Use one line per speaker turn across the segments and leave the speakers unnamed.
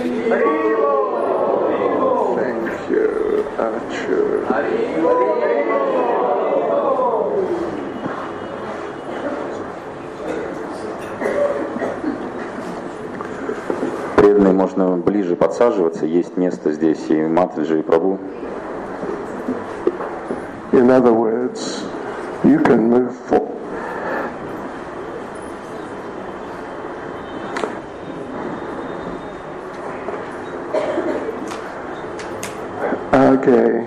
Thank you, Archer.
Преданные, можно ближе подсаживаться, есть место здесь и Матаджи, и Прабху.
In other words, you can move forward. Okay.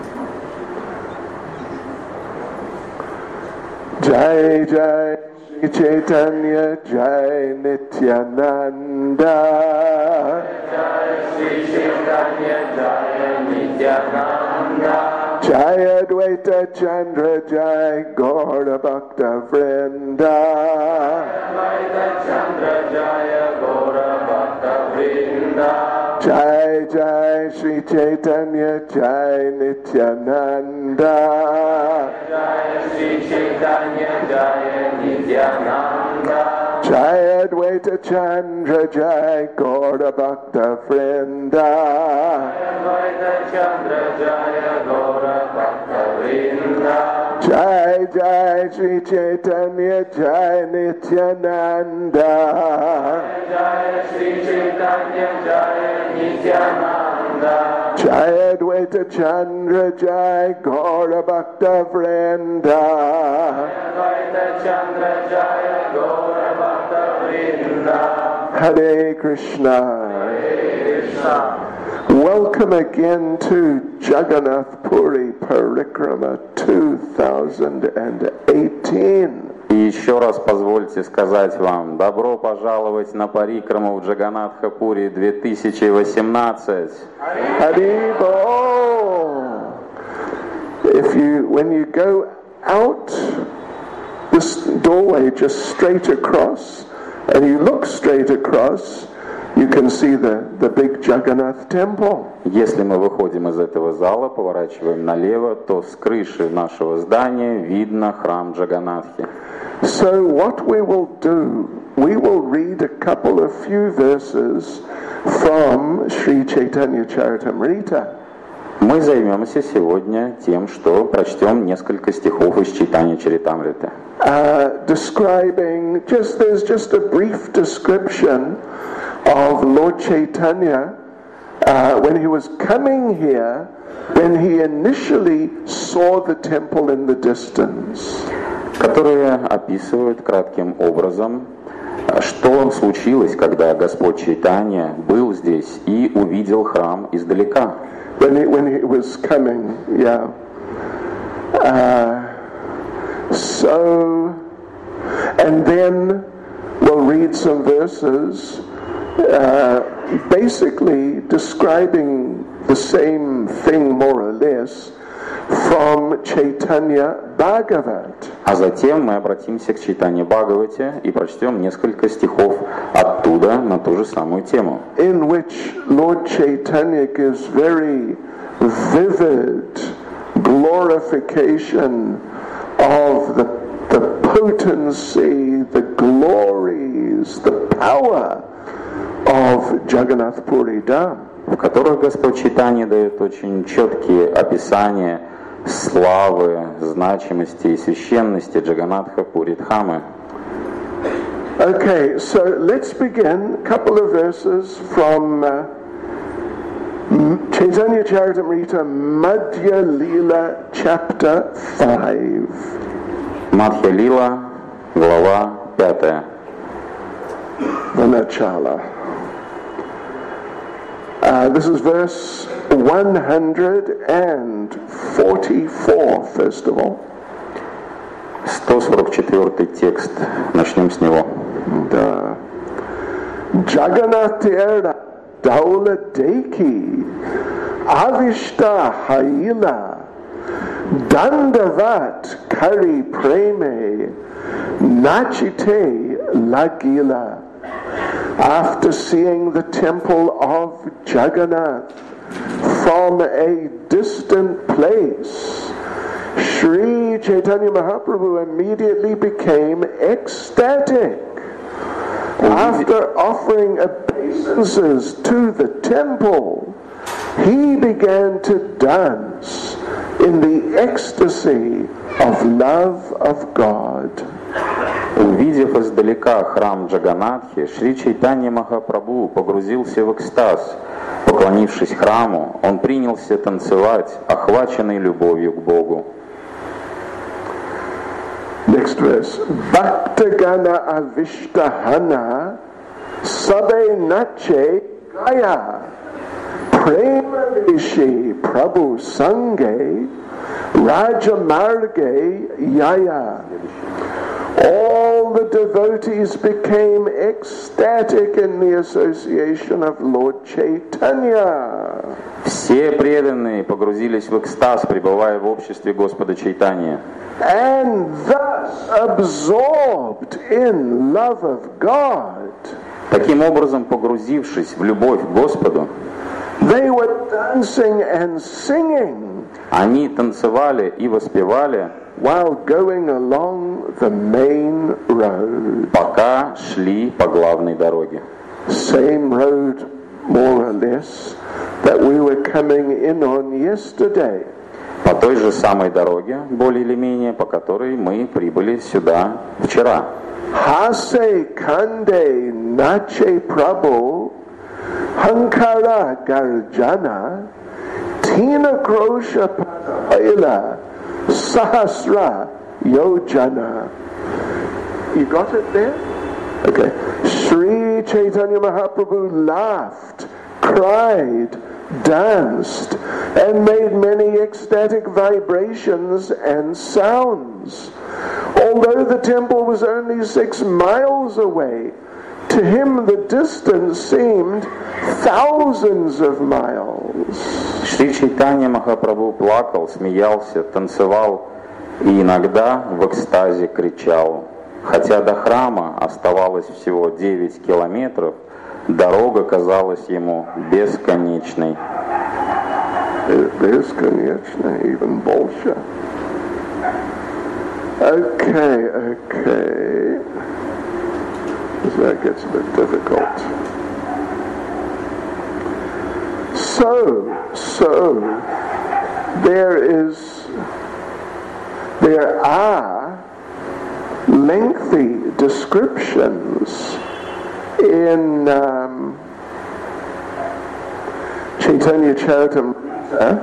Jai Jai Shri Chaitanya Jai Nityananda.
Jai Shri Chaitanya Jai Nityananda.
Jai Advaita Chandra Jai Gaura Bhakta Vrinda.
Advaita Chandra Jai Gaura Bhakta Vrinda.
Jai Jai Shri Chaitanya Jai Nityananda.
Jai Shri Chaitanya Jai Nityananda.
Jai Advaita Chandra Jai Gaura Bhakta Vrinda.
Advaita Chandra Jai Gaura Bhakta Vrinda.
Jai Jai Shri Chaitanya Jai Nityananda.
Jai Shri Chaitanya Jai Nityananda.
Jai Advaita Chandra Jai Gaura Bhakta Vrinda.
Advaita Chandra Jai Gaura Bhakta Vrinda.
Hare Krishna.
Hare Krishna.
Welcome again to Jagannath Puri Parikrama 2018.
И еще раз позвольте сказать вам, добро пожаловать на Парикраму в Джаганнатха-Пури 2018.
Haribol. When you go out this doorway just straight across, and you look straight across, you can see the big Jagannath temple.
Если мы выходим из этого зала, поворачиваем налево, то с крыши нашего здания видно храм Джаганнатхи.
So what we will do, we will read a couple of few verses from Sri Chaitanya Charitamrita.
Мы займемся сегодня тем, что прочтем несколько стихов из Чайтанья Чаритамриты.
Describing, there's just a brief description of Lord Chaitanya when he was coming here, when he initially saw the temple in the distance.
Которые описывают кратким образом, что случилось, когда Господь Чайтанья был здесь и увидел храм издалека.
When he was coming, yeah. And then we'll read some verses basically describing the same thing more or less from Chaitanya Bhagavat.
А затем мы обратимся к Чайтанье Бхагавате и прочтем несколько стихов оттуда на ту же самую тему.
In which Lord Chaitanya gives very vivid glorification of the potency, the glories, the power of Jagannath Puri Dham.
В которых Господь Чайтанья дает очень четкие описания славы, значимости и священности Джаганнатха Пури Дхамы.
Okay, so let's begin. A couple of verses from Chaitanya Charitamrita Madhya Lila chapter 5.
Мадхья Лила, глава 5.
Vanachala. This is verse 144, first of all.
144 текст. Начнем с него.
Да. Jagannathera Daula Deki Avishta Haila Dandavat Kari Preme Nachite Lagila. After seeing the temple of Jagannath from a distant place, Sri Chaitanya Mahaprabhu immediately became ecstatic. After offering obeisances to the temple, he began to dance in the ecstasy of love of God.
Увидев издалека храм Джаганатхи, Шри Чайтанья Махапрабху погрузился в экстаз. Поклонившись храму, он принялся танцевать, охваченный любовью к Богу.
Next verse. Bhaktagana avishtahana sabe nache gaya prema vishi prabhu sange rajamarge yaya. All the devotees became ecstatic in the association of Lord Chaitanya.
Все преданные погрузились в экстаз, пребывая в обществе Господа Чайтаньи.
And thus absorbed in love of God,
Таким образом, погрузившись в любовь к Господу,
they were dancing and singing
они танцевали и воспевали,
while going along the main road.
пока шли по главной дороге.
Same road, more or less, that we were coming in on yesterday.
По той же самой дороге, более или менее, по которой мы прибыли сюда вчера.
Hase kande nache prabhu hankara garjana tina krosha padayla sahasra yojana. You got it there? Okay. Sri Chaitanya Mahaprabhu laughed, cried, danced, and made many ecstatic vibrations and sounds. Although the temple was only 6 miles away, to him the distance seemed thousands of miles.
Шри Чайтанья Махапрабху плакал, смеялся, танцевал и иногда в экстазе кричал. Хотя до храма оставалось всего 9 километров, дорога казалась ему бесконечной.
Бесконечной, even больше. Okay. That gets a bit difficult. So there are lengthy descriptions in Chaitanya Charitamrita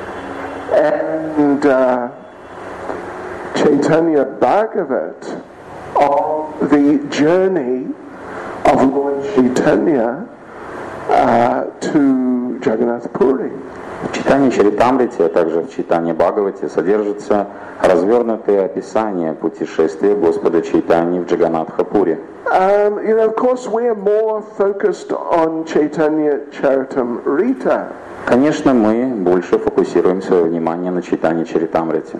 and Chaitanya Bhagavat of the journey of Lord Chaitanya to Jagannath Puri.
В читании Чаритамрити, а также в читании Бхагавати содержится развернутое описание путешествия Господа Чайтаньи в Джаганнатха-Пури.
Of course, we are more focused on Chaitanya Charitamrita.
Конечно, мы больше фокусируем свое внимание на читании Чаритамрити.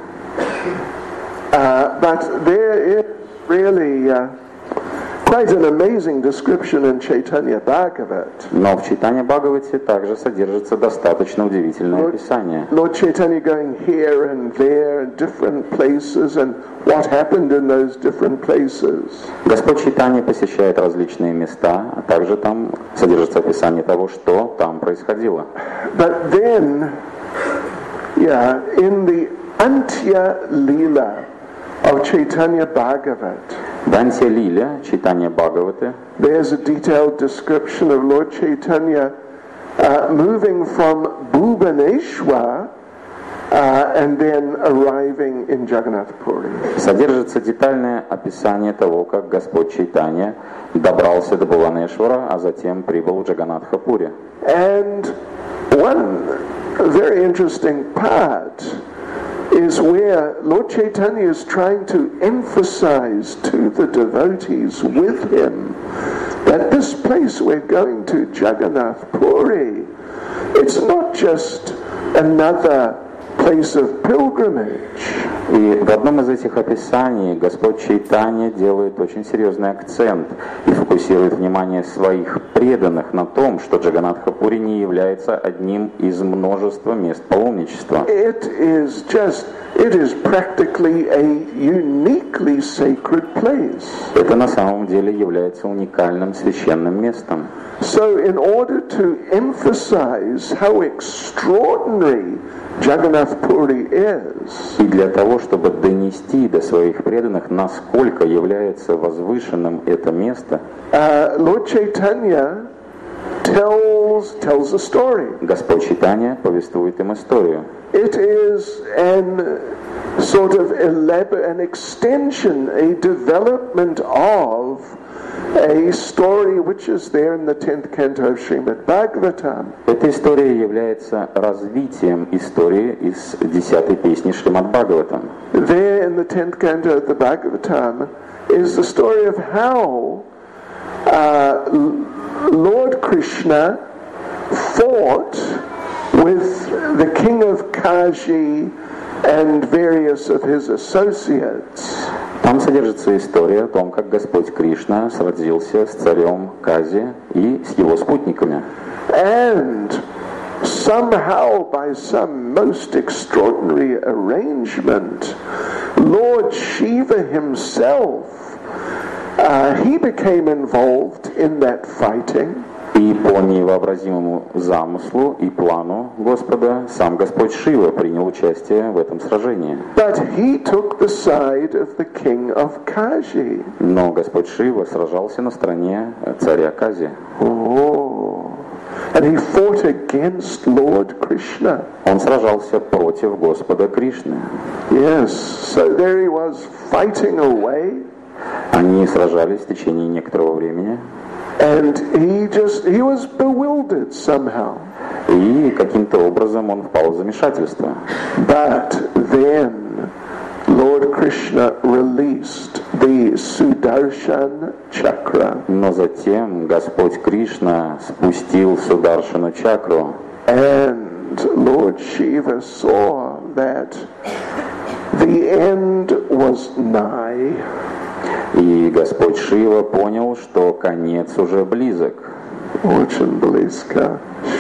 But there is really quite an amazing description in Chaitanya Bhagavat.
Но в читании Бхагавати также содержится достаточно удивительное описание.
Lord Chaitanya going here and there in different places and what happened in those different places.
Господь Чайтанья посещает различные места, а также там содержится описание того, что там происходило.
But then, in the Antya Leela of Chaitanya Bhagavat,
В Антья-лиле, читание Бхагаваты,
there's a detailed description of Lord Chaitanya moving from Bhubaneswar and then arriving in Jagannath Puri.
содержится детальное описание того, как Господь Чайтанья добрался до Бхуванешвара, а затем прибыл в Джаганнатха-Пури.
And one very interesting part is where Lord Chaitanya is trying to emphasize to the devotees with him that this place we're going to, Jagannath Puri, it's not just another place of pilgrimage.
И в одном из этих описаний Господь Чайтанья делает очень серьезный акцент и фокусирует внимание своих преданных на том, что Джаганнатха-Пури не является одним из множества мест паломничества.
It is practically a uniquely sacred place.
Это на самом деле является уникальным священным местом.
So in order to emphasize how extraordinary Jagannath Puri is,
И для того, чтобы донести до своих преданных, насколько является возвышенным это место,
Lord Chaitanya tells a story.
Господь Чайтанья повествует им историю.
It is an sort of an extension, a development of a story which is there in the 10th canto of Srimad Bhagavatam.
Эта история является развитием истории из 10-й песни Шримад Бхагаватам.
There in the 10th canto of the Bhagavatam is the story of how Lord Krishna fought with the king of Kashi and various of his associates.
Там содержится история о том, как Господь Кришна сразился с царем Кази и с его спутниками.
And somehow, by some most extraordinary arrangement, Lord Shiva himself, he became involved in that fighting.
И по невообразимому замыслу и плану Господа сам Господь Шива принял участие в этом сражении.
But he took the side of the king of Kashi.
Но Господь Шива сражался на стороне царя Кази.
Oh. And he fought against Lord Krishna.
Он сражался против Господа Кришны.
Yes, so there he was fighting away.
Они сражались в течение некоторого времени.
And he was bewildered somehow.
И каким-то образом он впал в замешательство.
But then Lord Krishna released the Sudarshan Chakra.
Но затем Господь Кришна спустил Сударшану чакру.
And Lord Shiva saw that the end was nigh.
И Господь Шива понял, что конец уже близок.
Очень близко.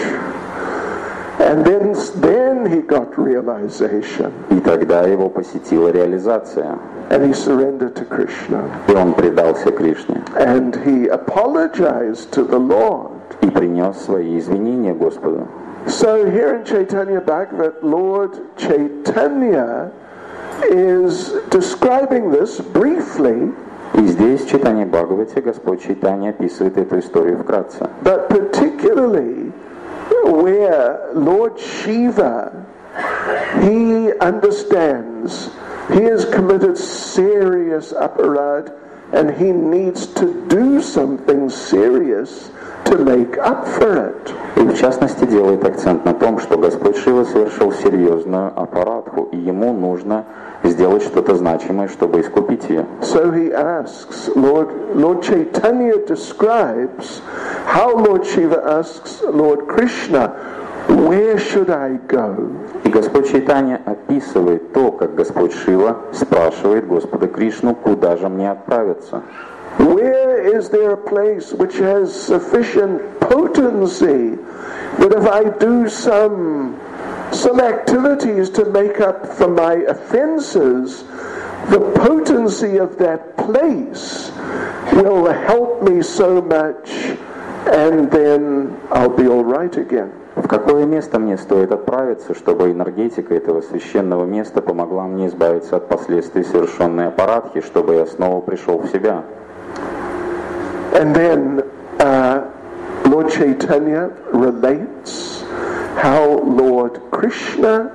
And then he got realization.
И тогда его посетила реализация.
And he surrendered to Krishna.
И он предался Кришне.
And he apologized to the Lord.
И принес свои извинения Господу.
So here in Chaitanya Bhagavat, Lord Chaitanya is describing this briefly.
И здесь, в Чайтанья Бхагавате, Господь Чайтанья описывает эту историю вкратце.
But particularly where Lord Shiva, he understands he has committed serious aparad and he needs to do something serious to make up for it.
И в частности делает акцент на том, что Господь Шива совершил серьезную аппаратху, и ему нужно сделать что-то значимое, чтобы искупить ее.
So he asks, Lord Chaitanya describes how Lord Shiva asks Lord Krishna, where should I go?
И Господь Чайтанья описывает то, как Господь Шива спрашивает Господа Кришну, куда же мне отправиться.
Where is there a place which has sufficient potency that if I do some activities to make up for my offenses, the potency of that place will help me so much and then I'll be all right again.
В какое место мне стоит отправиться, чтобы энергетика этого священного места помогла мне избавиться от последствий совершенной аппаратхи, чтобы я снова пришел в себя?
And then Lord Chaitanya relates how Lord Krishna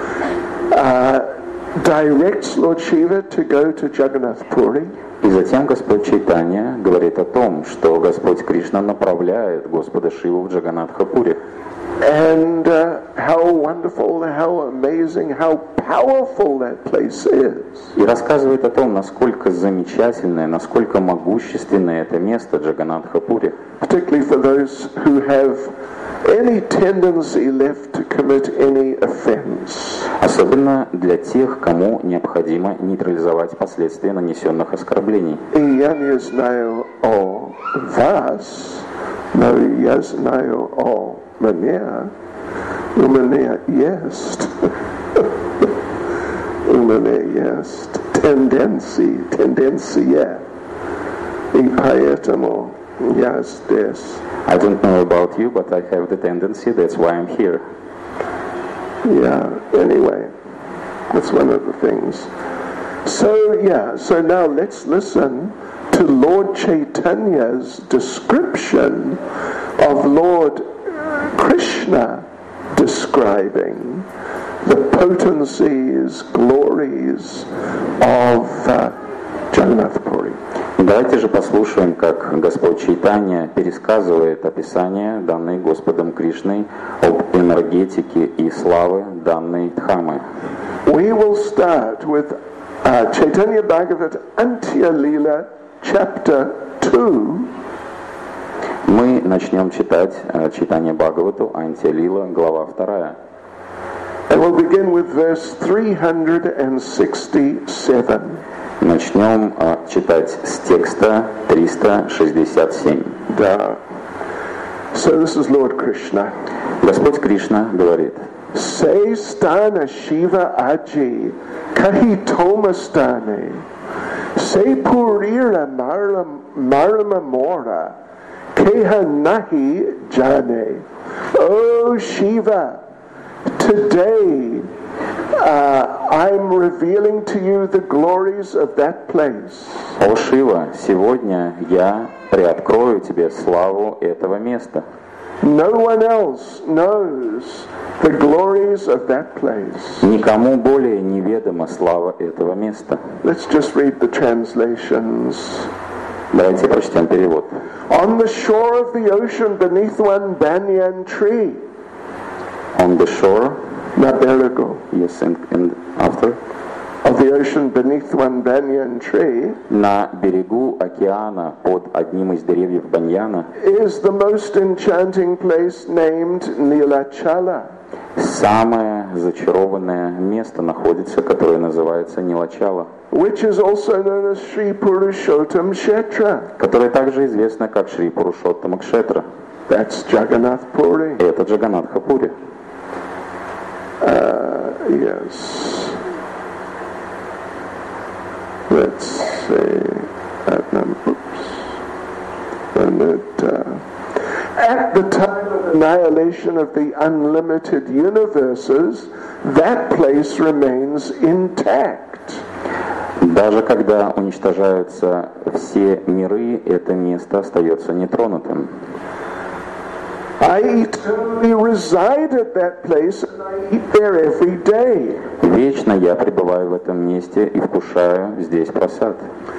directs Lord Shiva to go to Jagannath Puri.
И затем Господь Чайтанья говорит о том, что Господь Кришна направляет Господа Шиву в Джаганнатха-Пури.
And how wonderful, how amazing, how powerful that place is.
И рассказывает о том, насколько замечательное, насколько могущественное это место Джаганнатха-Пури.
Particularly for those who have any tendency left to commit any offense.
Особенно для тех, кому необходимо нейтрализовать последствия нанесенных оскорблений.
И я не знаю о вас, но я знаю о мне. У меня есть тенденция, и поэтому я здесь.
I don't know about you, but I have the tendency, that's why I'm here.
Yeah, anyway, that's one of the things. So now let's listen to Lord Chaitanya's description of Lord Krishna describing the potencies, glories of Jagannath Puri.
Давайте же послушаем, как Господь Чайтанья пересказывает описание, данное Господом Кришной, об энергетике и славе данной Дхаммы.
We will start with Chaitanya Bhagavat Antya Leela, chapter 2.
Мы начнем читать читание Бхагавату, Антья Лила, глава 2.
And we'll begin with verse 367.
Начнем читать с текста 367.
Да. So this is Lord Krishna.
Господь Кришна говорит:
Se stana Shiva aji, kahi tomastane, se purira marama mora, keha nahi jane. Oh Shiva, today I'm revealing to you the glories of that place.
О Шива, сегодня я приоткрою тебе славу этого места.
No one else knows the glories of that place.
Никому более неведома слава этого места.
Let's just read the translations.
Давайте прочтем перевод.
On the shore of the ocean beneath one banyan tree.
On the shore,
Na berego.
yes, and after.
Of the ocean beneath one banyan tree
На берегу океана под одним из деревьев баньяна
is the most enchanting place named Nilachala.
самое зачарованное место находится, которое называется Нилачала,
Which is also known as Sri Purushottam Kshetra.
которое также известно как Шри Пурушоттама Кшетра.
That's Jagannath Puri.
Это Джаганнатха-Пури.
Yes. Let's see. At the time of annihilation of the unlimited universes, that place remains intact.
Даже когда уничтожаются все миры, это место остается нетронутым.
I eternally reside at that place and I eat there every day.
Вечно я пребываю в этом месте и вкушаю здесь прасад.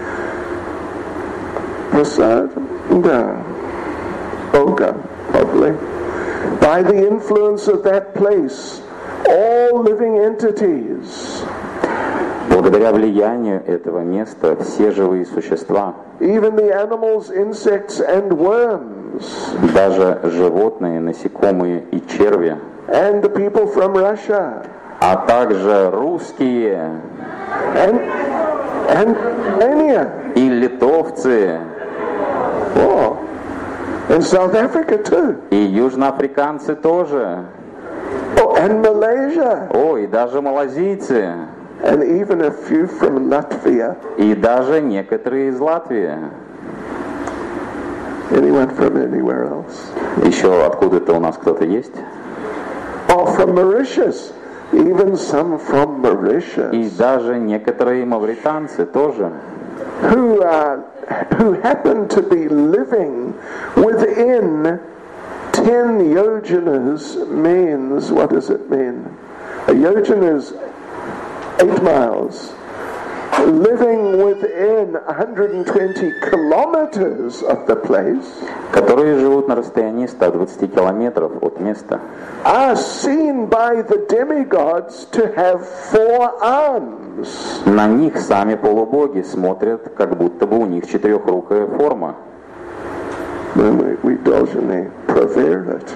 Prasad? No. Bhoga, probably. By the influence of that place, all living entities,
Благодаря влиянию этого места все живые существа,
even the animals, insects, and worms,
даже животные, насекомые и черви,
and the people from Russia,
а также русские
and Romania,
и литовцы,
oh, and South Africa too,
и южноафриканцы тоже,
oh, and Malaysia,
о, и даже малазийцы,
and even a few from Latvia.
и даже некоторые из Латвии.
Anyone from anywhere else?
Еще откуда-то у нас кто-то есть?
Oh, from Mauritius. Even some from
И
Mauritius.
даже некоторые мавританцы тоже,
Who happen to be living within 10 yojanas means, what does it mean? A yojana is 8 miles. living within 120 kilometers of the place,
которые живут на расстоянии 120 километров от места,
are seen by the demigods to have 4 arms.
на них сами полубоги смотрят, как будто бы у них четырехрукая форма.
We должны проверить.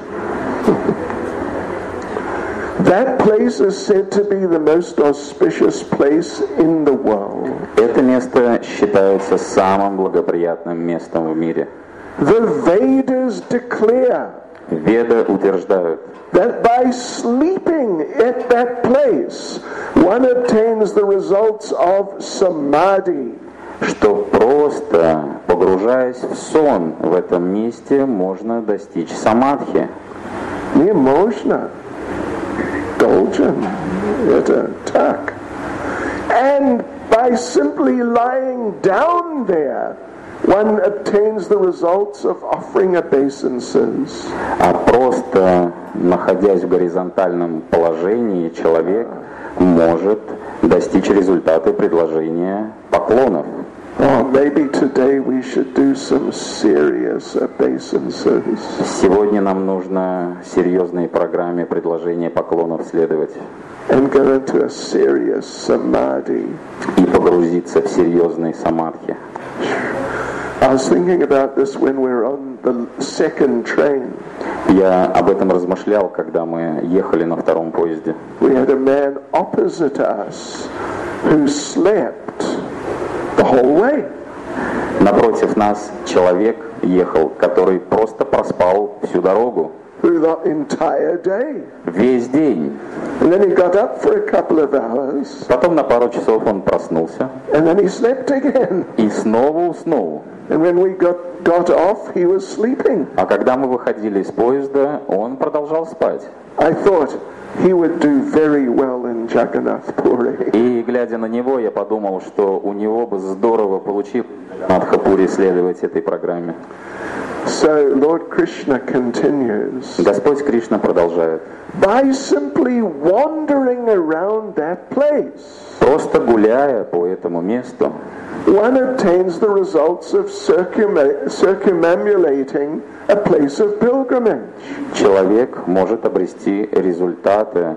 That place is said to be the most auspicious place in the world.
Это место считается самым благоприятным местом в мире.
The Vedas declare
Веды утверждают,
that by sleeping at that place, one obtains the results of samadhi.
что просто погружаясь в сон в этом месте можно достичь самадхи.
Не можно. Должен. Это так. And by simply lying down there, one obtains the results of offering obeisances.
А просто находясь в горизонтальном положении, человек может достичь результата предложения поклонов.
Oh, maybe today we should do some serious obeisances.
Сегодня нам нужно серьезной программе предложения поклонов следовать
And go into a serious samadhi.
и погрузиться в серьезные самадхи.
I was thinking about this when we were on the second train.
Я об этом размышлял, когда мы ехали на втором поезде.
We had a man opposite us who slept the whole way.
Напротив нас человек ехал, который просто проспал всю дорогу,
Through the entire day.
весь день.
And then he got up for a couple of hours,
Потом на пару часов он проснулся
and then he slept again.
и снова уснул.
And when we got off, he was sleeping.
А когда мы выходили из поезда, он продолжал спать.
I thought he would do very well in Jagannath Puri.
И, глядя на него, я подумал, что у него бы здорово получилось в Мадхапуре следовать этой программе.
So Lord Krishna continues.
Господь Кришна продолжает.
By simply wandering around that place,
Просто гуляя по этому месту,
one obtains the results of circumambulating a place of pilgrimage.
человек может обрести результаты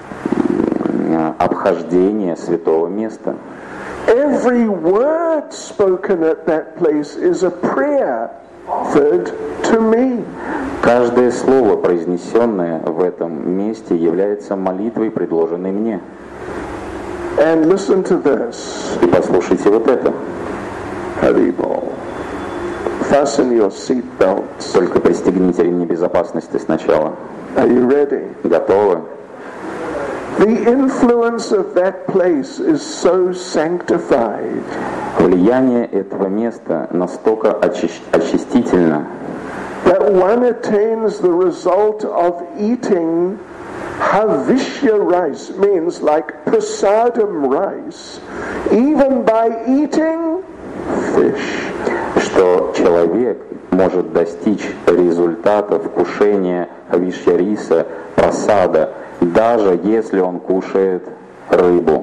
обхождения святого места.
Every word spoken at that place is a prayer offered to me.
Каждое слово, произнесенное в этом месте, является молитвой, предложенной мне.
And listen to this.
И послушайте вот это.
Haribol. Fasten your seat belts.
Только пристегните ремни безопасности сначала.
Are you ready?
Готовы?
The influence of that place is so sanctified
Влияние этого места настолько очистительно,
that one attains the result of eating Havishya rice, means like prasadam rice, even by eating fish.
что человек может достичь результата вкушения хавишья риса, прасада, даже если он кушает рыбу.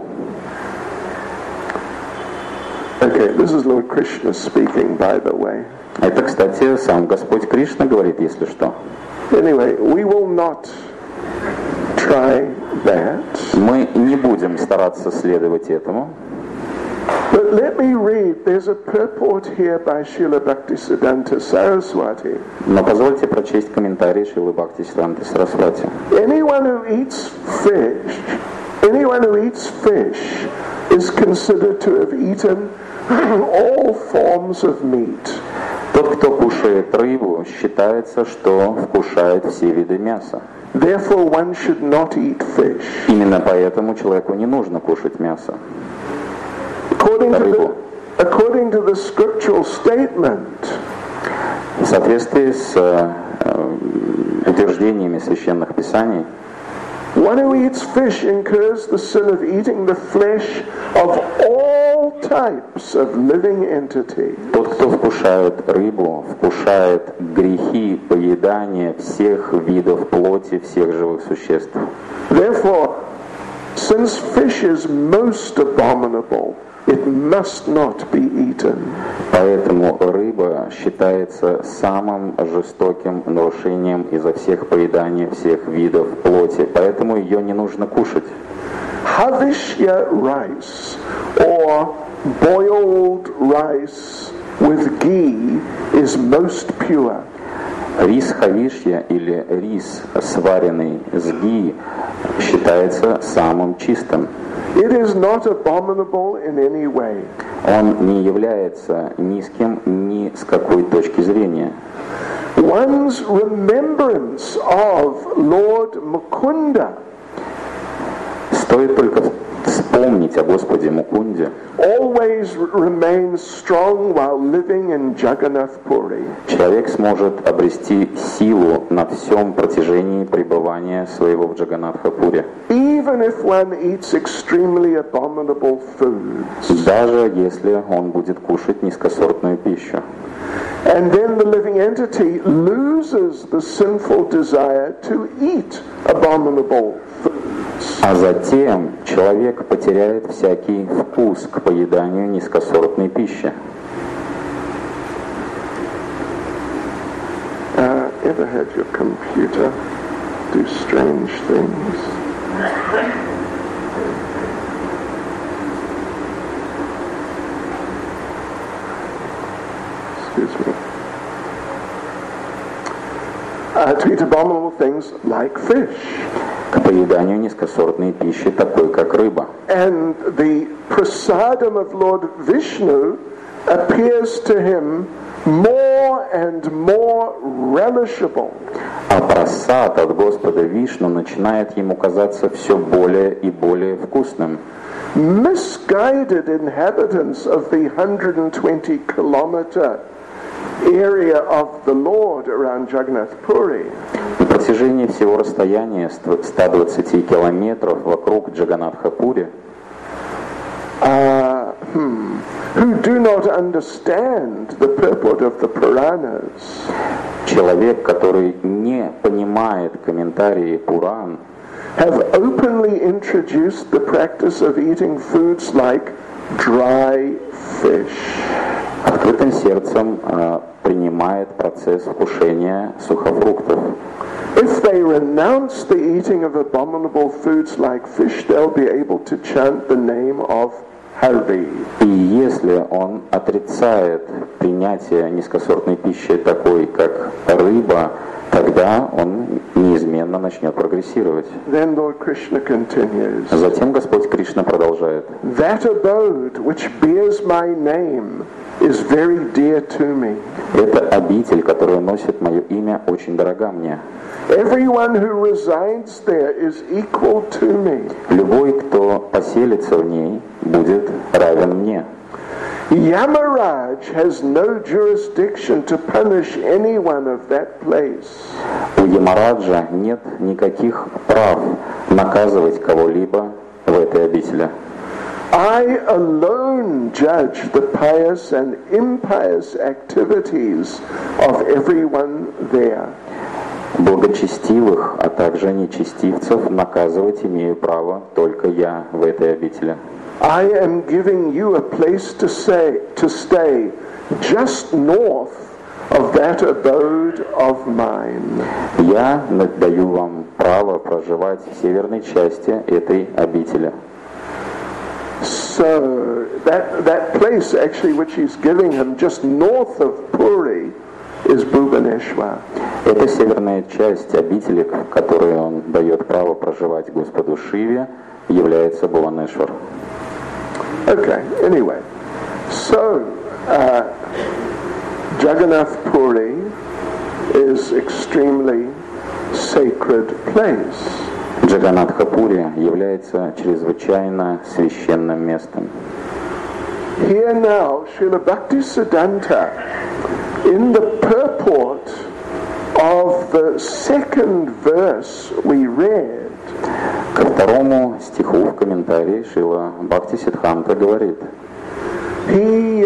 Okay, this is Lord Krishna speaking, by the way.
Это, кстати, сам Господь Кришна говорит, если что.
Anyway, we will not try that.
Мы не будем стараться следовать этому.
But let me read, there's a purport here by Srila Bhaktisiddhanta Saraswati.
Но позвольте прочесть комментарий Шрилы Бхактисиданты Сарасвати.
Anyone who eats fish is considered to have eaten all forms of meat.
Тот, кто кушает рыбу, считается, что вкушает все виды мяса.
Therefore one should not eat fish.
Именно поэтому человеку не нужно кушать мясо.
According to the scriptural statement,
В соответствии с утверждениями священных писаний,
one who eats fish incurs the sin of eating the flesh of all types of living entity.
тот, кто вкушает рыбу, вкушает грехи поедания всех видов плоти, всех живых существ.
Therefore, since fish is most abominable, It must not be eaten.
Поэтому рыба считается самым жестоким нарушением изо всех поеданий всех видов плоти, поэтому ее не нужно кушать.
Havishya rice or boiled rice with ghee is most pure.
Рис хавишья или рис, сваренный с ги, считается самым чистым.
It is not abominable in any way.
Он не является низким ни с какой точки зрения.
One's remembrance of Lord Mukunda
Стоит только вспомнить о Господе Мукунде.
always remains strong while living in Jagannath Puri.
Человек сможет обрести силу на всем протяжении пребывания своего в Джаганнатхапуре.
Even if one eats extremely abominable foods.
Даже если он будет кушать низкосортную пищу.
And then the living entity loses the sinful desire to eat abominable foods.
А затем человек потеряет всякий вкус к поеданию низкосортной пищи.
Ever had your computer do strange things? Excuse me. To eat abominable things like fish.
К поеданию низкосортной пищи, такой как рыба.
And the prasadam of Lord Vishnu appears to him more and more relishable.
А прасад от Господа Вишну начинает ему казаться все более и более вкусным.
Misguided inhabitants of the 120-kilometer area of the Lord around Jagannath Puri
На протяжении всего расстояния 120 километров вокруг Джаганнатхапури,
who do not understand the purport of the Puranas,
человек, который не понимает комментарии Пуран,
have openly introduced the practice of eating foods like dry fish.
открытым сердцем принимает процесс вкушения сухофруктов.
If they renounce the eating of abominable foods like fish, they'll be able to chant the name of Hari.
И если он отрицает принятие низкосортной пищи такой, как рыба, тогда он неизменно начнет прогрессировать.
Then Lord Krishna continues,
Затем Господь Кришна продолжает.
that abode which bears my name is very dear to me.
Это обитель, которая носит мое имя, очень дорога мне.
Everyone who resides there is equal to me.
Любой, кто поселится в ней, будет равен мне.
Yamaraj has no jurisdiction to punish anyone of that place.
У Ямараджа нет никаких прав наказывать кого-либо в этой обители.
I alone judge the pious and impious activities of everyone there.
Благочестивых, а также нечестивцев наказывать имею право только я в этой обители.
I am giving you a place to stay just north of that abode of mine.
Я даю вам право проживать в северной части этой обители.
So that place actually which he's giving him just north of Puri is Bhubaneswar.
Это северная часть обители, в которой он дает право проживать Господу Шиве, является Бхуванешвар.
Okay, anyway. So, Jagannath Puri is extremely sacred place.
Джаганнатхапури является чрезвычайно священным местом.
Here now, Srila Bhaktisiddhanta, in the purport of the second verse we read,
Ко второму стиху в комментарии Шрила Бхактисиддханта говорит:
he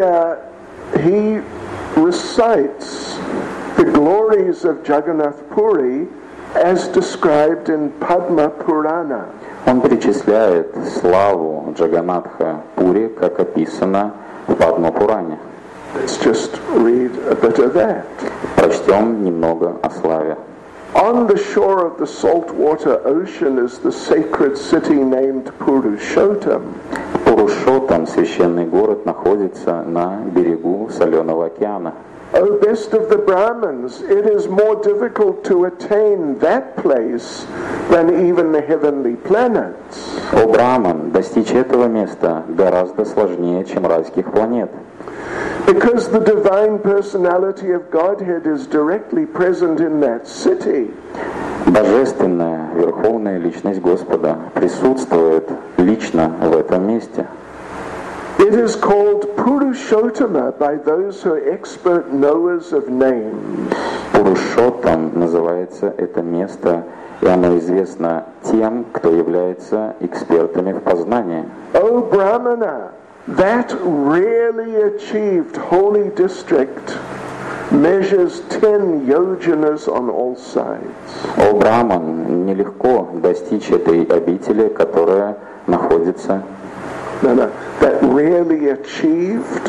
recites the glories of Jagannath Puri as described in Padma Purana.
Он перечисляет славу Джаганатха Пури, как описано в Падма-Пуране.
Let's just read a bit of that.
Прочтем немного о славе.
On the shore of the saltwater ocean is the sacred city named Purushottam.
Пурушоттам, священный город, находится на берегу соленого океана.
O best of the Brahmins, it is more difficult to attain that place than even the heavenly planets.
О Браман, достичь этого места гораздо сложнее, чем райских планет.
Because the divine personality of Godhead is directly present in that city.
Божественная, верховная личность Господа присутствует лично в этом месте.
It is called Purushottama by those who are expert knowers of names.
Пурушоттам называется это место, и оно известно тем, кто является экспертами в познании.
O Brahmana, that rarely achieved holy district measures 10 yojanas on all sides.
О Браман, нелегко достичь этой обители, которая находится.
That rarely achieved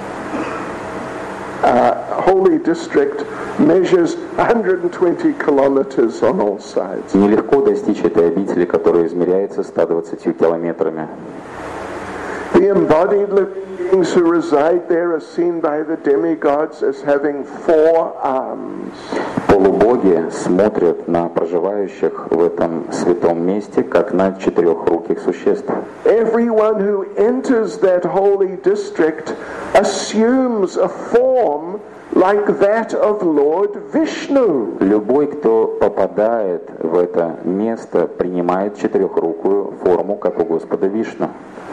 holy district measures 120 kilometers on all sides.
Нелегко достичь этой обители, которая измеряется 120 километрами.
The embodied living beings who reside there are seen by the demigods as having 4 arms.
Полубоги смотрят на проживающих в этом святом месте, как на четырехруких существ.
Everyone who enters that holy district assumes a form like that of Lord Vishnu.
Любой, кто попадает в это место, принимает четырехрукую форму, как у Господа Вишну.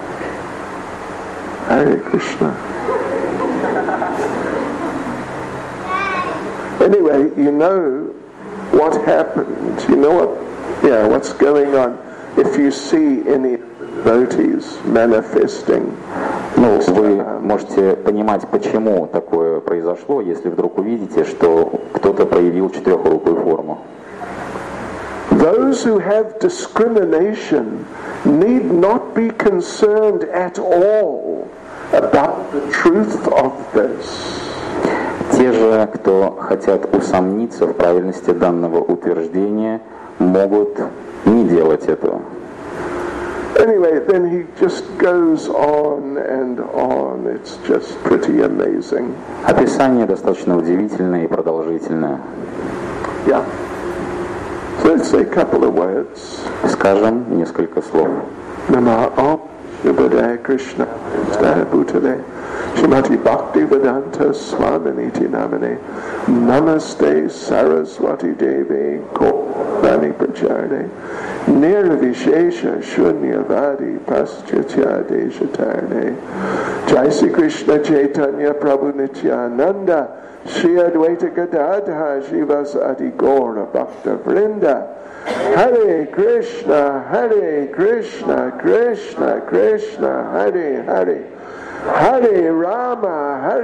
Hare Krishna. Anyway, you know what happened. You know what's going on if you see any devotees manifesting.
Ну, вы можете понимать, почему такое произошло, если вдруг увидите, что кто-то проявил четырехрукую форму.
Those who have discrimination need not be concerned at all about the truth of this.
Те же, кто хотят усомниться в правильности данного утверждения, могут не делать этого.
Anyway, then he just goes on and on. It's just pretty amazing.
Описание достаточно удивительное и продолжительное.
Yeah. So let's say a couple of words.
Скажем несколько слов.
Namo Shivadaya Krishna Bhutale Shrimati Bhakti Vedanta Swaminiti Namane Namaste Saraswati Devi Gaurani Pracharne Nirvishesha Shunyavadi Paschatya Deshatarne Jai Sri Krishna Chaitanya Prabhu Nityananda Shri Advaita Gadadha Shivas Adi Gaura Bhakta Vrinda Hare Krishna, Krishna Krishna, Hare Hare, Hare Rama,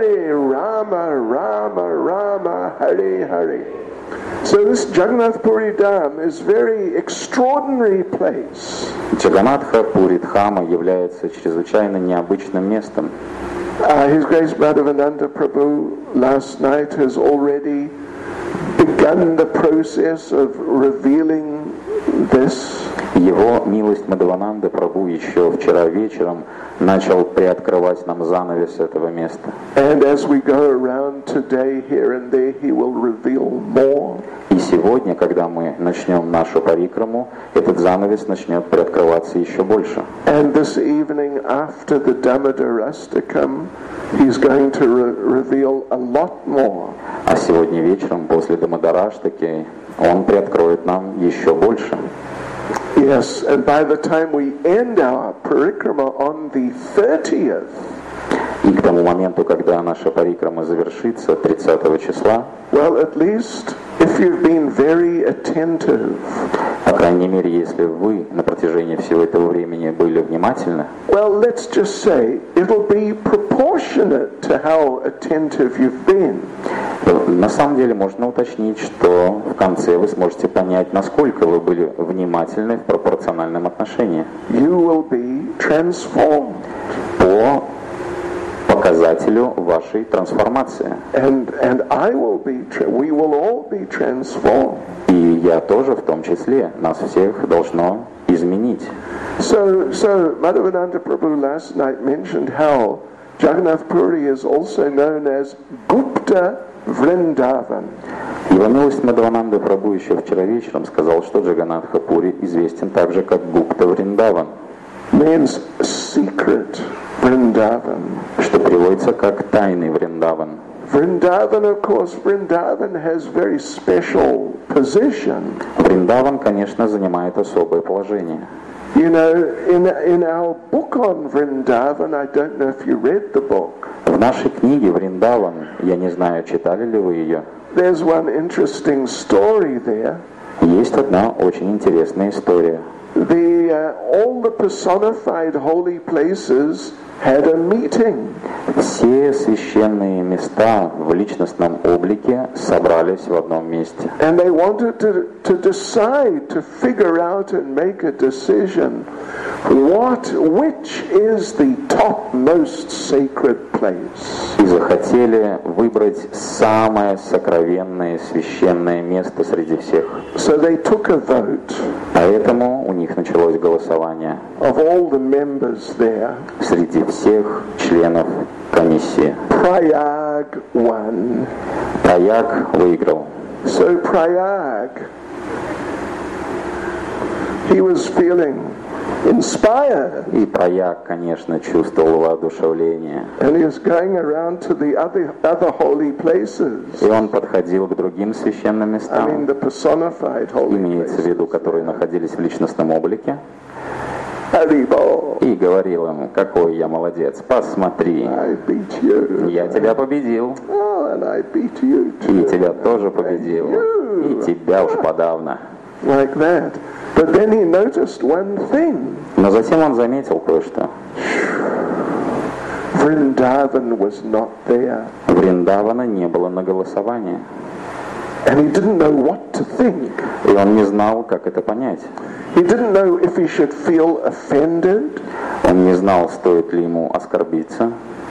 Rama Rama, Hare Hare. So this Jagannath Puri Dham is a very extraordinary place.
Джаганатха Пури Дхама является чрезвычайно необычным местом.
His Grace Madhavananda Prabhu last night has already begun the process of revealing this.
Его милость Мадхавананда Прабху еще вчера вечером начал приоткрывать нам занавес этого места.
And as we go around today, here and there, he will reveal more.
И сегодня, когда мы начнем нашу парикраму, этот занавес начнет приоткрываться еще больше.
And this evening, after the Damodar Astakam, he's going to reveal a lot more.
А сегодня вечером, после Дамодараштаки, он приоткроет нам еще больше.
Yes, and by the time we end our parikrama on the 30th,
и к тому моменту, когда наша парикрама завершится, 30 числа,
well, at least if you've been very attentive,
по крайней мере, если вы на протяжении всего этого времени были внимательны,
well, let's just say it'll be proportionate to how attentive you've been.
На самом деле можно уточнить, что в конце вы сможете понять, насколько вы были внимательны в пропорциональном отношении.
You will be transformed.
По показателю вашей трансформации.
And we will all be transformed.
И я тоже в том числе. Нас всех должно изменить.
So Madhavananda Prabhu last night mentioned how Jagannath Puri is also known as Gupta Vrindavan.
Его милость Мадхавананда Прабху еще вчера вечером сказал, что Джаганнатха Пури известен также как Гупта Вриндаван.
Means secret Vrindavan.
Что переводится как тайный Вриндаван.
Vrindavan, of course, Vrindavan has very special position.
Вриндаван, конечно, занимает особое положение.
You know, in our book on Vrindavan, I don't know if you read the book.
В нашей книге Вриндаван, я не знаю, читали ли вы ее.
There's one interesting story there.
Есть одна очень интересная история.
All the personified holy places had a meeting.
Все священные места в личностном облике собрались в одном месте.
And they wanted to decide, to figure out and make a decision which is the topmost sacred place.
И захотели выбрать самое сокровенное, священное место среди всех.
So they took a vote.
Поэтому у них началось голосование.
Of all the members there.
Среди всех членов комиссии.
Prayag won.
Праяг выиграл.
So Prayag, he was feeling inspired.
И Праяг, конечно, чувствовал воодушевление.
And he was going around to the other holy places.
И он подходил к другим священным местам.
I mean the personified holy
Имеется в
places.
виду, которые находились в личностном облике.
Haribol.
И говорил ему: какой я молодец, посмотри,
I beat you.
я тебя победил.
Oh, and I beat you too.
И тебя тоже победил. И тебя уж подавно.
Like that. But then he noticed one thing.
Но затем он заметил кое-что.
Vrindavan was not there.
Вриндавана не было на голосовании.
And he didn't know what to think.
И он не знал, как это понять.
He didn't know if he should feel offended.
Он не знал, стоит ли ему оскорбиться.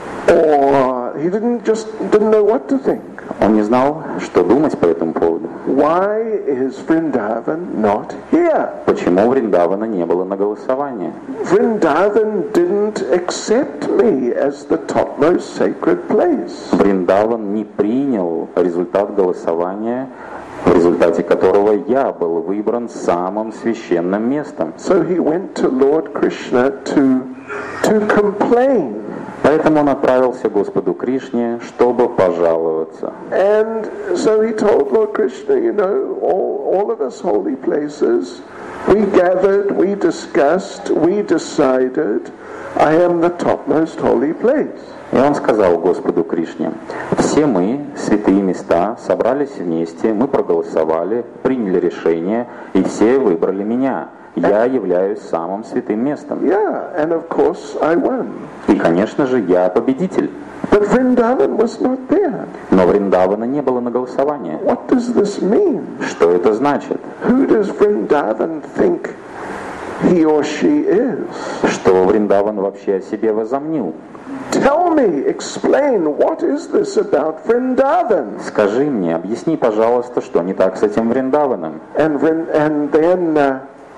Or he didn't know what to think.
Он не знал, что думать по этому поводу.
Why is Vrindavan not here?
Почему Вриндавана не было на голосовании?
Vrindavan didn't accept me as the topmost sacred place.
Вриндаван не принял результат голосования, в результате которого я был выбран самым священным местом.
So he went to Lord Krishna to complain.
Поэтому он отправился к Господу Кришне, чтобы пожаловаться.
And so he told Lord Krishna, you know, all of us holy places, we gathered, we discussed, we decided, I am the topmost holy place.
И он сказал Господу Кришне: все мы, святые места, собрались вместе, мы проголосовали, приняли решение, и все выбрали меня. Я являюсь самым святым местом.
Yeah, and of course I won.
И, конечно же, я победитель.
But Vrindavan was not there.
Но Вриндавана не было на голосовании.
What does this mean?
Что это значит?
Who does Vrindavan think he or she is?
Что Вриндаван вообще о себе возомнил?
Tell me, explain, what is this about Vrindavan?
Скажи мне, объясни, пожалуйста, что не так с этим Вриндаваном.
And then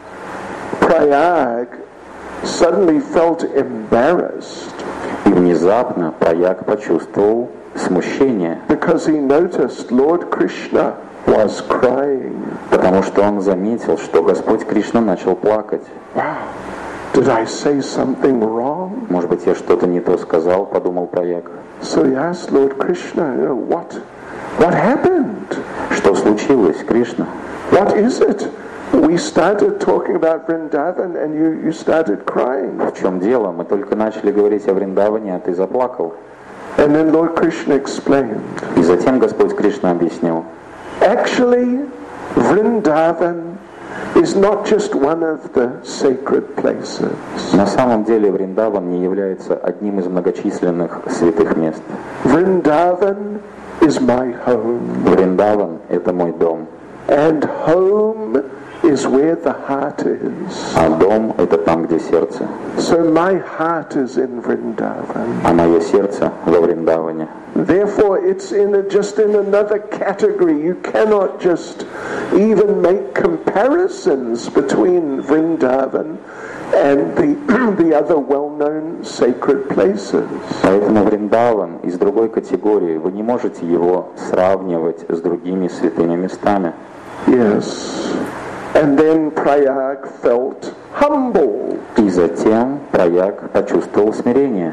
Prayag suddenly felt embarrassed.
И внезапно Праяг почувствовал смущение,
Because he noticed Lord Krishna was crying.
потому что он заметил, что Господь Кришна начал плакать.
Wow, did I say something wrong?
Может быть, я что-то не то сказал, подумал Праяг.
So he asked Lord Krishna, you know, what happened?
Что случилось, Кришна?
What is it? We started talking about Vrindavan and you started crying.
В чем дело? Мы только начали говорить о Вриндаване, а ты заплакал.
And then Lord Krishna explained.
И затем Господь Кришна объяснил.
Actually, Vrindavan is not just one of the sacred places.
На самом деле Вриндаван не является одним из многочисленных святых мест.
Vrindavan is my home.
Вриндаван – это мой дом.
And home is where the heart is.
А дом – это там, где сердце.
So my heart is in Vrindavan.
А мое сердце во Вриндаване.
Therefore, it's just in another category. You cannot just even make comparisons between Vrindavan and the other well-known sacred places.
Поэтому Вриндаван из другой категории. Вы не можете его сравнивать с другими святыми местами.
Yes. And then Prayag felt humble.
И затем Праяг почувствовал смирение.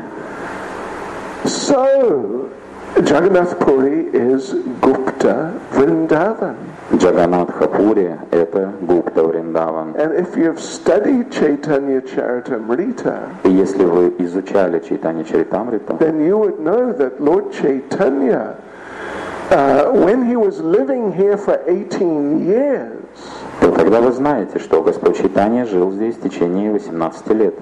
So, Jagannath Puri is Gupta Vrindavan.
Джаганатха Пури – это Гупта Вриндаван.
And if you've studied Chaitanya Charitamrita,
И если вы изучали Чайтанья Чаритамриту,
then you would know that Lord Chaitanya, when he was living here for 18 years,
то тогда вы знаете, что Господь Чайтанья жил здесь в течение 18 лет.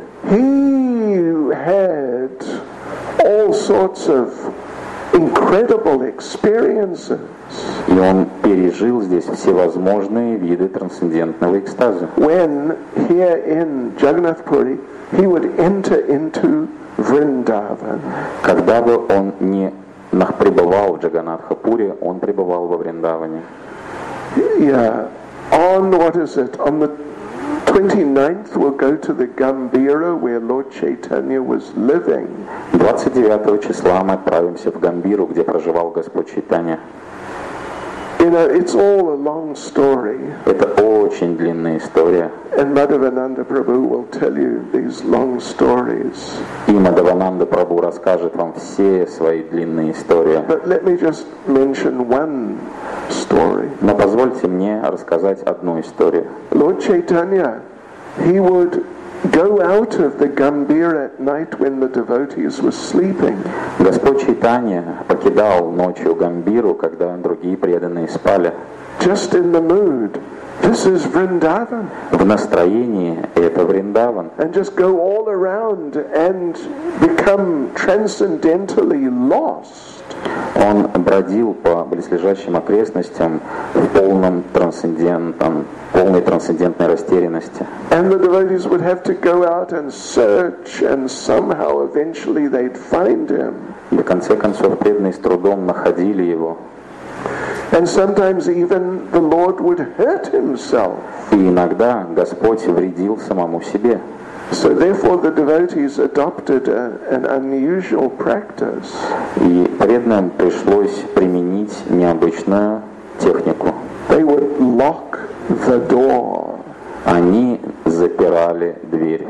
he had all sorts of incredible experiences.
И он пережил здесь всевозможные виды трансцендентного экстаза.
When here in Jagannath Puri, he would enter into Vrindavan.
Когда бы он не пребывал в Джаганатха-Пуре, он пребывал во Вриндаване.
Yeah, on what is it? On the 29th, we'll go to the Gambhira where Lord Chaitanya was living.
29 числа мы отправимся в Гамбиру, где проживал Господь Чайтанья.
You know, it's all a long story.
Это очень длинная история.
And Madhavananda Prabhu will tell you these long stories.
И Мадхавананда Прабху расскажет вам все свои длинные истории.
But let me just mention one story.
Но позвольте мне рассказать одну историю.
Lord Chaitanya, he would go out of the Gambhira at night when the devotees were sleeping.
Господь Чайтанья покидал ночью Гамбиру, когда другие преданные спали.
Just in the mood. This is Vrindavan.
В настроении это Вриндаван.
And just go all around and become transcendentally lost.
Он бродил по близлежащим окрестностям в полной трансцендентной растерянности.
And the devotees would have to go out and search, and somehow eventually they'd find him.
И в конце концов преданные с трудом находили его.
And sometimes even the Lord would hurt himself.
И иногда Господь вредил самому себе.
So therefore the devotees adopted an unusual practice.
И преданным пришлось применить необычную технику.
They would lock the door.
Они запирали дверь.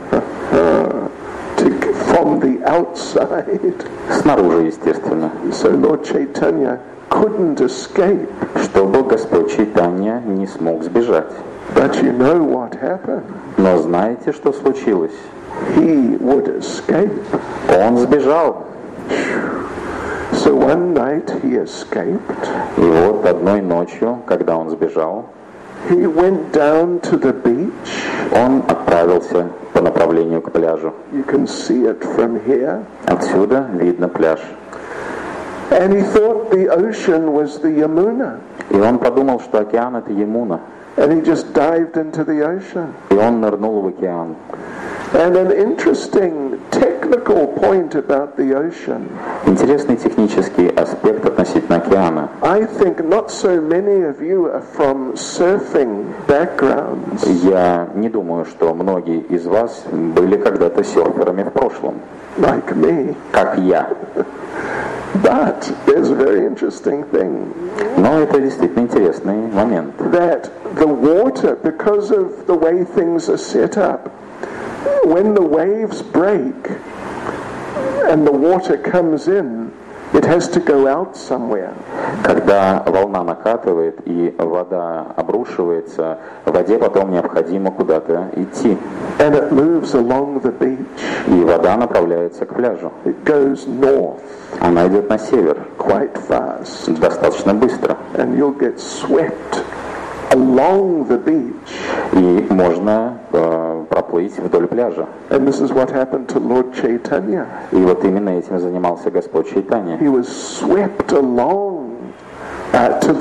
From the outside.
Снаружи, естественно.
So Lord Chaitanya couldn't escape.
Чтобы Господь Чайтанья не смог сбежать.
But you know what happened?
Но знаете, что случилось?
He would escape.
Он сбежал.
So one night he escaped.
И вот одной ночью, когда он сбежал,
he went down to the beach.
Он отправился по направлению к пляжу.
You can see it from here.
Отсюда видно пляж.
And he thought the ocean was the Yamuna.
И он подумал, что океан — это Ямуна.
And he just dived into the ocean.
И он нырнул в океан.
And an interesting technical point about the ocean.
Интересный технический аспект относительно океана.
I think not so many of you are from surfing backgrounds.
Я не думаю, что многие из вас были когда-то серферами в прошлом.
Like me.
Как я.
But there's a very interesting thing.
Но это действительно интересный момент.
That the water, because of the way things are set up, when the waves break and the water comes in, it has to go out somewhere.
Когда волна накатывает и вода обрушивается, воде потом необходимо куда-то идти.
And it moves along the beach.
И вода направляется к пляжу.
It goes north.
Она идет на север.
Quite fast.
Достаточно быстро.
And you'll get swept along the beach.
И можно проплыть вдоль пляжа.
And this is what happened to Lord Chaitanya.
И вот именно этим занимался Господь Чайтанья.
He was swept along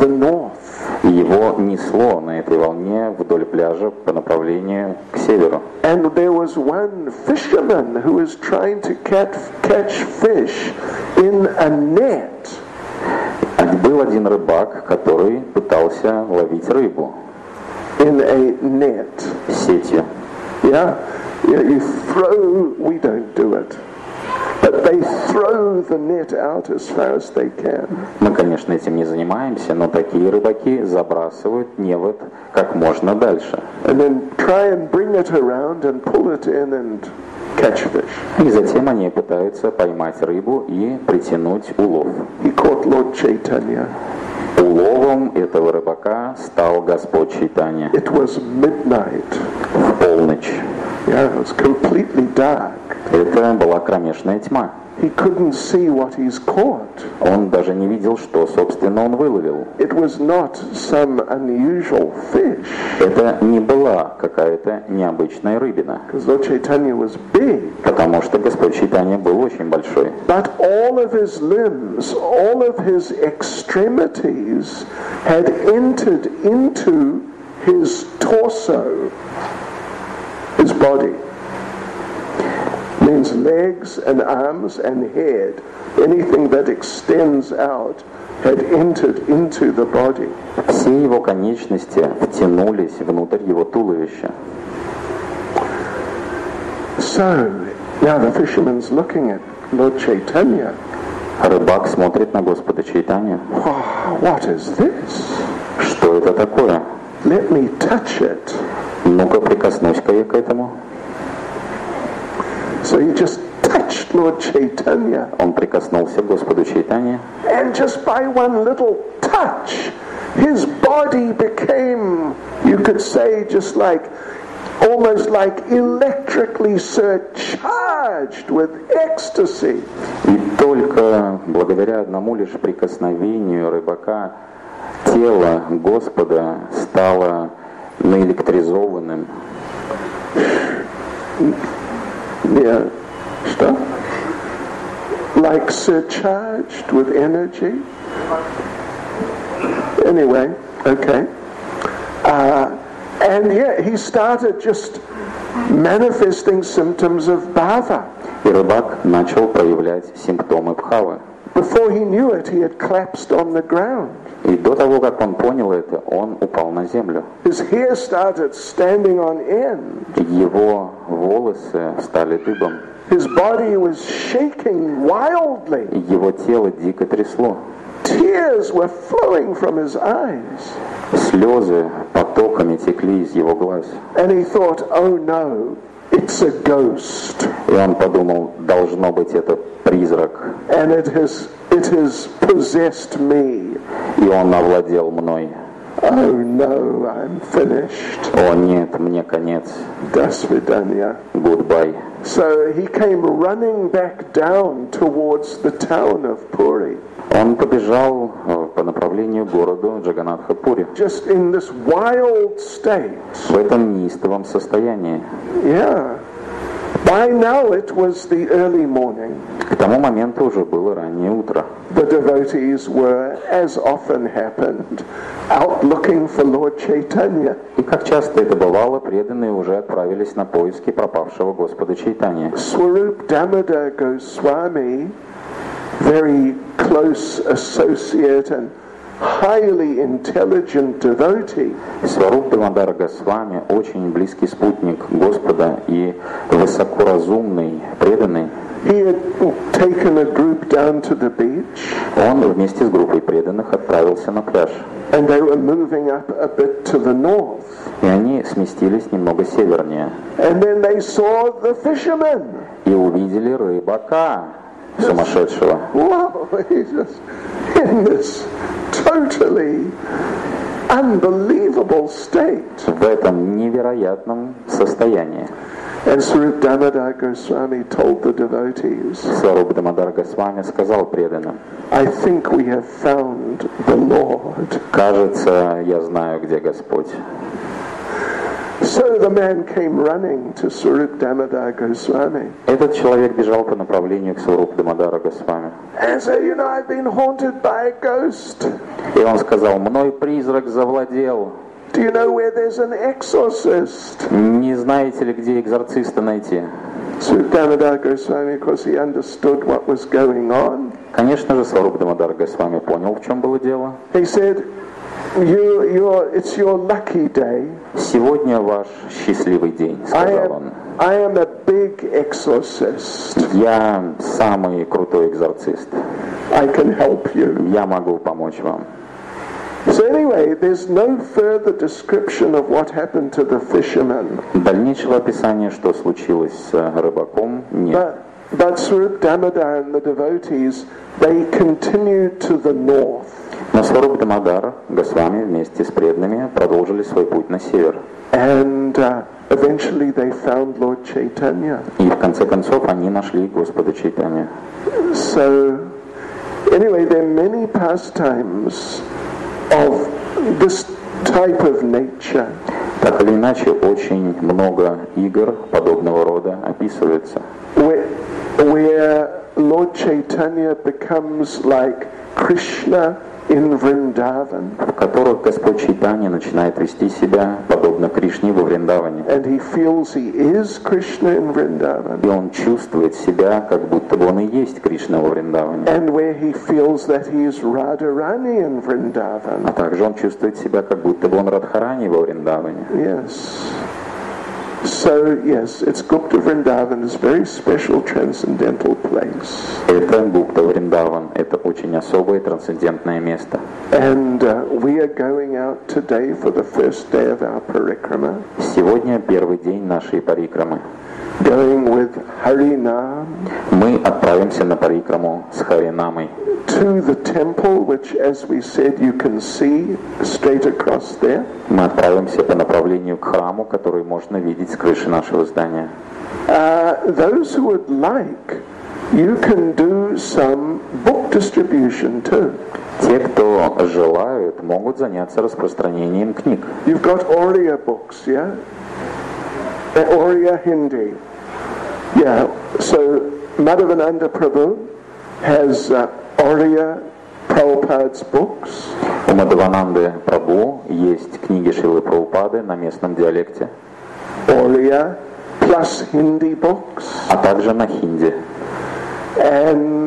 the north.
И его несло на этой волне вдоль пляжа по направлению к северу.
And there was one fisherman who was trying to catch fish in a net.
Был один рыбак, который пытался ловить рыбу
In a net.
сетью.
Yeah? You throw, we don't do it, but they throw the net out as far as they can.
Мы, конечно, этим не занимаемся, но такие рыбаки забрасывают невод как можно дальше.
And then try and bring it around and pull it in and catch fish.
И затем они пытаются поймать рыбу и притянуть улов.
He caught Lord Chaitanya.
Уловом этого рыбака стал Господь Чайтанья.
It was midnight.
В полночь.
Yeah, it was completely dark.
Это была кромешная тьма.
He couldn't see what he's caught.
Он даже не видел, что, собственно, он выловил.
It was not some unusual fish.
Это не была какая-то необычная рыбина.
Because Lord Chaitanya was big.
Потому что Господь Чайтанья был очень большой.
But all of his limbs, all of his extremities had entered into his torso, his body. Means legs and arms and head. Anything that extends out had entered into the body.
Все его конечности втянулись внутрь его туловища.
So, now the fisherman's looking at Lord Chaitanya.
Рыбак смотрит на Господа Чайтанью.
Oh, what is this?
Что это такое?
Let me touch it.
Ну-ка, прикоснусь-ка я к этому.
So he just touched Lord Chaitanya.
Он прикоснулся к Господу Чайтанье.
And just by one little touch, his body became, you could say, just like, almost like electrically surcharged with ecstasy.
И только благодаря одному лишь прикосновению рыбака тело Господа стало наэлектризованным.
Yeah, stuff like surcharged with energy. Anyway, okay. And yeah, he started just manifesting symptoms of bhava.
И рыбак начал проявлять симптомы бхавы.
Before he knew it, he had collapsed on the ground.
И до того, как он понял это, он упал на землю.
His hair started standing on end.
Его волосы стали дыбом.
His body was shaking wildly.
Его тело дико трясло.
Tears were flowing from his eyes.
Слезы потоками текли из его глаз.
And he thought, oh no, it's a ghost.
И он подумал, должно быть это призрак.
And it has possessed me.
И он овладел мной.
Oh no, I'm finished.
О нет, мне конец.
До свидания.
Goodbye.
So he came running back down towards the town of Puri.
Он побежал по направлению к городу Джаганатха-Пури.
Just in this wild state.
В этом неистовом состоянии.
Yeah. By now it was the early morning.
К тому моменту уже было раннее утро.
The devotees were, as often happened, out looking for Lord Chaitanya.
И как часто это бывало, преданные уже отправились на поиски пропавшего Господа Чайтаньи.
Swarup Damodar Goswami, very close associate and highly intelligent devotee,
Сваруб Дамодар Госвами, очень близкий спутник Господа и высокоразумный, преданный.
he had taken a group down to the beach,
Он вместе с группой преданных отправился на пляж.
and they were moving up a bit to the north.
И они сместились немного севернее.
And then they saw the fisherman.
И увидели рыбака сумасшедшего.
Wow, he's just in this totally unbelievable state.
В этом невероятном состоянии.
And Swarup Damodar Goswami told the devotees,
Сваруб Дамодар Госвами сказал преданным:
I think we have found the Lord.
кажется, я знаю, где Господь.
So the man came running to Swarup Damodar Goswami.
Этот человек бежал по направлению к Сварупа Дамодара Госвами.
And said, I've been haunted by a ghost.
И он сказал, мной призрак завладел.
Do you know where there's an exorcist?
Не знаете ли, где экзорциста найти?
Swarup Damodar Goswami, because he understood what was going on.
Конечно же, Сварупа Дамодар Госвами понял, в чем было дело.
He said, it's your lucky day.
Сегодня ваш счастливый день, сказал он.
I am a big exorcist.
Я самый крутой экзорцист.
I can help you.
Я могу помочь вам.
So anyway, there's no further description of what happened to the fisherman.
Дальнейшего описания, что случилось с рыбаком, нет.
But Swarup Damodar and the devotees, they continued to the north.
Но Сварупа Дамодар Госвами вместе с преданными продолжили свой путь на север.
And eventually they found Lord Chaitanya.
И в конце концов они нашли Господа Чайтанью.
So anyway, there are many pastimes of this type of nature.
Так или иначе, очень много игр подобного рода описывается.
Where Lord Chaitanya becomes like Krishna in Vrindavan.
В которых Господь Чайтанья начинает вести себя подобно Кришне во Вриндаване.
And he feels he is Krishna in Vrindavan.
И он чувствует себя, как будто бы он и есть Кришна во Вриндаване.
And where he feels that he is Radharani in Vrindavan.
А также он чувствует себя, как будто бы он Радхарани во Вриндаване.
Yes. So yes, it's Gupta Vrindavan is a very special transcendental place.
Это Гупта Вриндаван, это очень особое трансцендентное место.
And we are going out today for the first day of our parikrama.
Сегодня первый день нашей парикрамы.
Going with Harinam.
Мы отправимся на парикраму с Харинамой.
To the temple, which, as we said, you can see straight across there.
Мы отправимся по направлению к храму, который можно видеть с крыши нашего здания.
Those who would like, you can do some book distribution too.
Те, кто желают, могут заняться распространением книг.
You've got Oriya books, yeah? Oriya Hindi. Yeah, so Madhavananda Prabhu has Oriya Prabhupada's books.
У Мадхавананды Прабху есть книги Шрилы Прабхупады на местном диалекте.
Oriya plus Hindi books.
А также на хинди.
And,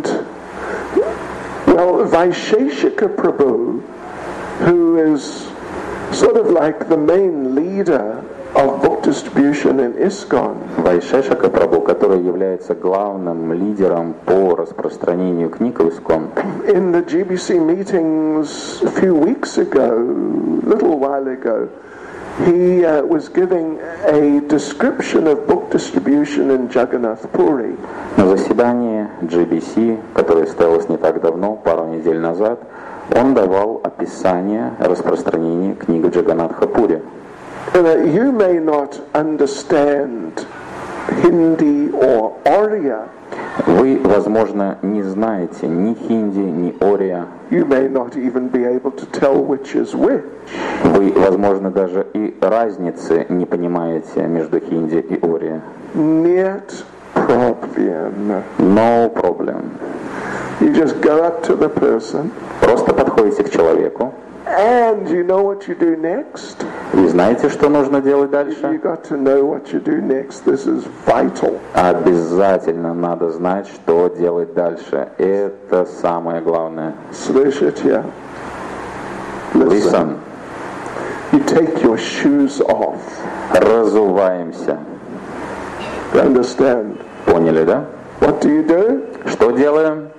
well, Vaisheshika Prabhu, who is sort of like the main leader of book distribution in ISKCON.
Вайшешика Прабху, который является главным лидером по распространению книг в ISKCON.
In the GBC meetings a few weeks ago, a little while ago, he was giving a description of book distribution in Jagannath Puri.
На заседании GBC, которое состоялось не так давно, пару недель назад, он давал описание распространения книг в Джаганнатха-Пури.
You may not understand Hindi or Oriya.
Вы, возможно, не знаете ни хинди, ни ория.
You may not even be able to tell which is which.
Вы, возможно, даже и разницы не понимаете между хинди и ория.
Нет проблем.
No problem.
You just go up to the person.
Просто подходите к человеку.
And you know what you do next?
И знаете, что нужно делать дальше?
You got to know what you do next. This is vital.
Обязательно надо знать, что делать дальше. Это самое главное.
Слышите?
Listen.
You take your shoes off.
Разуваемся.
You understand?
Поняли, да?
What do you do?
Что делаем?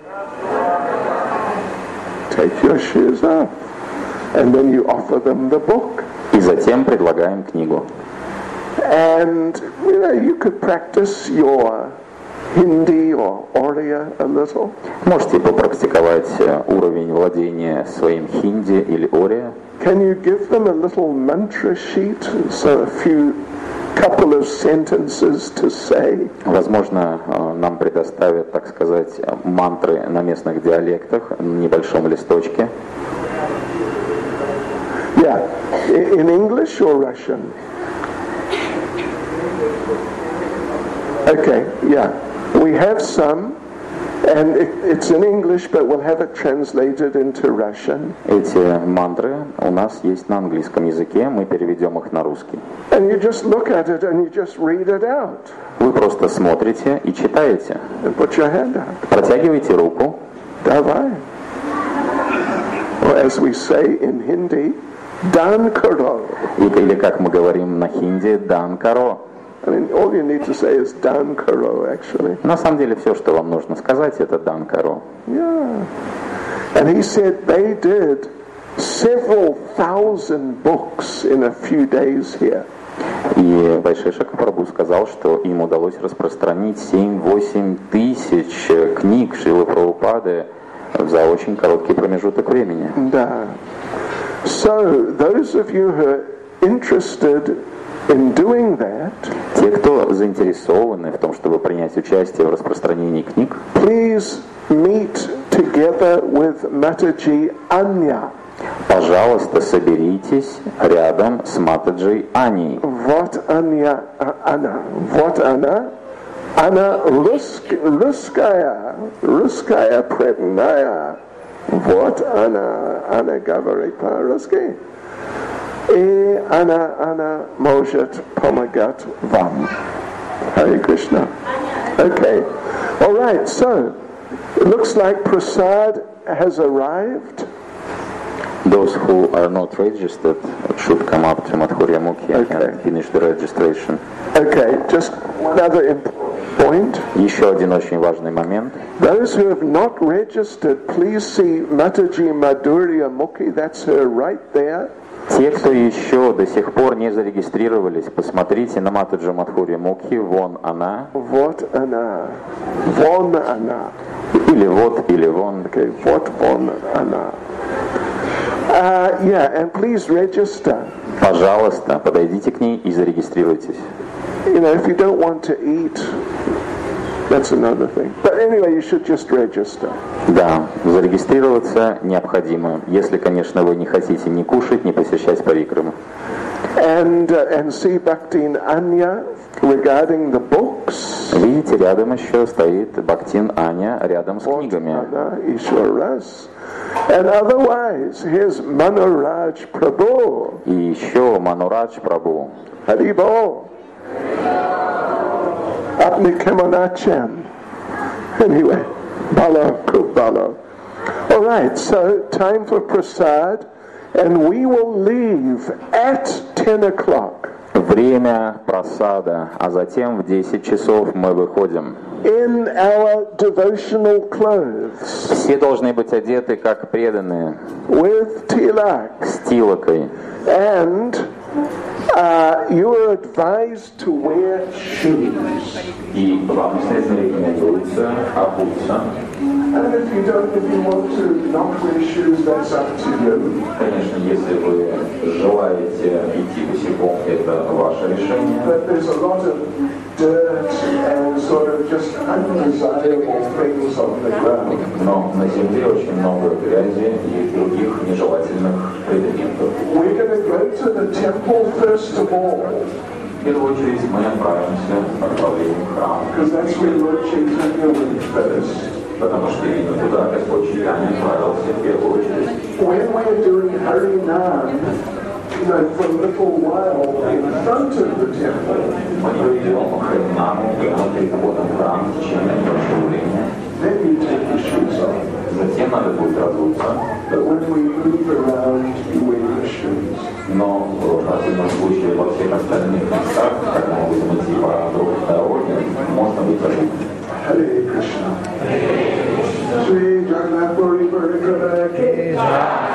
Take your shoes off. And then you offer them the book.
И затем предлагаем книгу.
And you could practice your Hindi or Oriya a little.
Можете попрактиковать уровень владения своим хинди или ория.
Can you give them a little mantra sheet, so a couple of sentences to say?
Возможно, нам предоставят, так сказать, мантры на местных диалектах на небольшом листочке.
Yeah, in English or Russian? Okay, yeah. We have some, and it's in English, but we'll have it translated into Russian.
Эти мантры у нас есть на английском языке, мы переведем их на русский.
And you just look at it and you just read it out.
Вы просто смотрите и читаете.
And put your hand out.
Протягивайте руку.
Давай. Or as we say in Hindi, Dan karo.
Или как мы говорим на хинди, дан каро.
I mean, all you need to say is Dan karo, actually.
На самом деле все, что вам нужно сказать, это дан каро.
Yeah. And he said they did several thousand books in a few days here.
И Вайшешака Прабху сказал, что им удалось распространить 7-8 тысяч книг Шрилы Прабхупады за очень короткий промежуток времени.
Да. So, those of you who are interested in doing that,
те, кто заинтересованы в том, чтобы принять участие в распространении книг,
please meet together with Mataji Anya.
Пожалуйста, соберитесь рядом с Матаджей Аней.
Вот Anya, Anna. Вот она. Она русская преданная. Вот она говорит по-русски. И она может помогать вам. Hare Krishna. Okay. All right. So, it looks like Prasad has arrived.
Those who are not registered should come up to Madhurya Mukhi and finish the registration.
Okay, just one other point.
Еще один очень важный момент.
Those who have not registered, please see Mataji Madhurya Mukhi. That's her right there.
Те, кто еще до сих пор не зарегистрировались, посмотрите на Матаджи Мадхурья Мукхи. Вон она.
Вот она. Вон она.
Или вот, или вон.
Okay, вот вон она. Yeah, and please register.
Пожалуйста, подойдите к ней и зарегистрируйтесь.
You know, if you don't want to eat, that's another thing. But anyway, you should just register.
Да, зарегистрироваться необходимо, если, конечно, вы не хотите ни кушать, ни посещать парикраму.
And see Bhaktin Anya regarding the books.
Видите, рядом еще стоит Бхактин Аня рядом с книгами.
And otherwise, here's Manuraj Prabhu.
И еще Манурадж Прабху.
Haribol. Apni Kemanachan. Anyway, Bala Kubala. All right, so time for Prasad, and we will leave at 10 o'clock.
Время просада, а затем в 10 часов мы выходим.
In our devotional clothes.
Все должны быть одеты как преданные.
With tilak.
С тилакой.
And you are advised to wear shoes.
И вам обязательно рекомендуется обуться.
And if you want to not wear shoes, that's up to you.
Конечно, если вы желаете идти босиком, это ваше решение.
But there's a lot of dirt and sort of just undesirable things on the ground.
Но на земле очень много грязи и других нежелательных предметов.
We're going to go to the temple first of all.
В первую очередь мы отправимся в направлении храма.
Because that's where Lord Chaitanya went first.
Потому что именно туда Господь Чайтанья отправился в первую очередь.
When we're doing Harinam, you know, for a little while in front of the temple,
Мы проведем Харинаму прямо перед входом в храм в течение небольшого времени.
then you take your shoes off.
Затем надо будет разуться.
But when we move around, you wear your shoes.
Но в противном случае во всех остальных местах, когда мы будем идти по дороге, можно быть разутым.
Hare Krishna. Shri Jagannath Puri Puri Krishna.